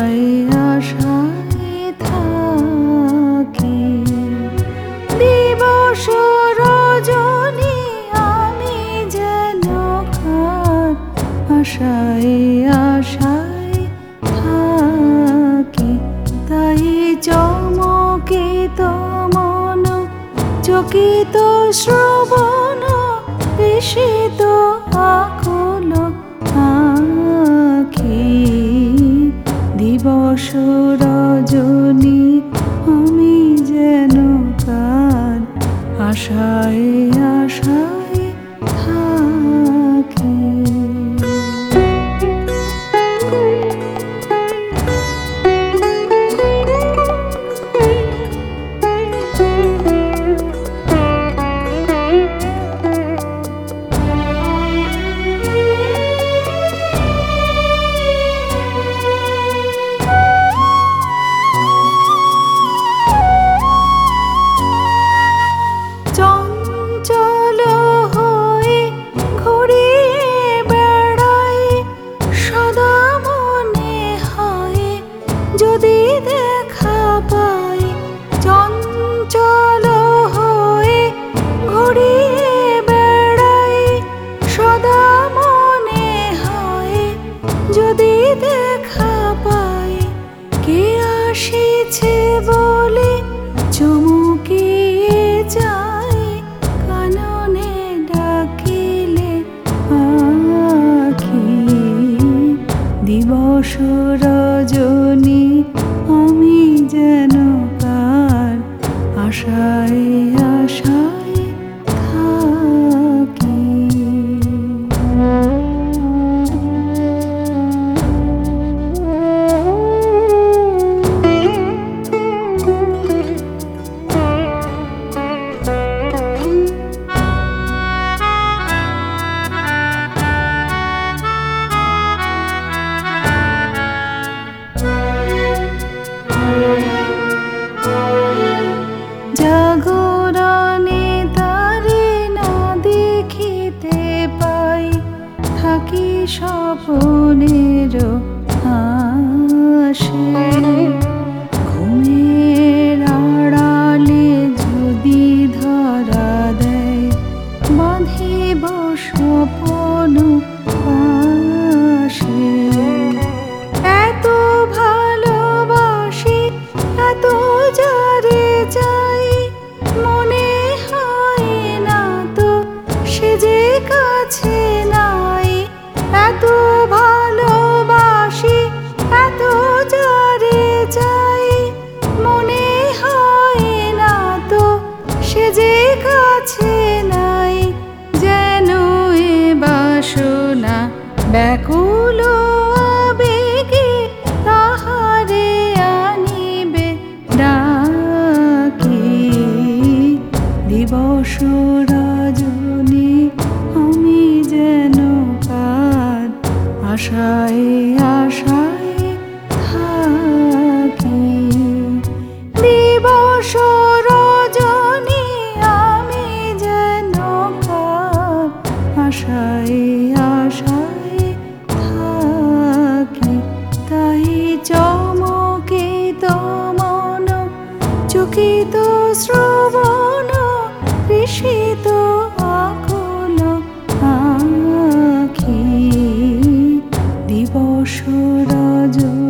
আশায় আশায় থাকি। দিবস রজনী আমি যেন কার আশায় আশায় থাকি। তাই চমকিত মন চকিত শ্রবণ বিস্মিত আকুল আঁখি। দিবস রজনী আমি যেন কার আশায় আশায় থাকি। চঞ্চল হয়ে ঘুরিয়ে বেড়াই সদা মনে হয় যদি দেখা পাই। চঞ্চল হয়ে ঘুরিয়ে বেড়াই সদা মনে হয় যদি দেখা পাই। কে আসিছে বলে চমকিয়ে যায় কাননে ডাকিলে আঁখি। দিবস রজনী আমি যেন কার আশায় আশায় থাকি। জাগরণে তারে না দেখিতে পাই থাকি স্বপনের আশে। ঘুমের আড়ালে যদি ধরা দেয় বাঁধিব স্বপন পাশে। এত ভালোবাসি এত যারে চাই মনে হয় না তো সে যে কাছে নাই। এত ভালোবাসি এত যারে চাই মনে হয় না তো সে যে কাছে নাই। যেন এ বাসনা ব্যাকুল আবেগে তাহারে আনিবে ডাকি। দিবস রজনী আমি যেন কার আশায় আশায় থাকি। দিবস রজনী আমি যেন কার আশায় আশায় থাকি। তাই চমকিত মন চকিত শ্রবণ বিস্মিত আকুল আঁখি। দিবস রজনী